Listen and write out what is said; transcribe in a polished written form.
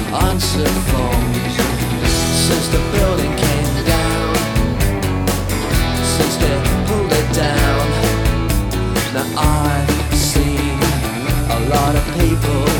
answered phones since the building came down, since they pulled it down. Now I've seen a lot of people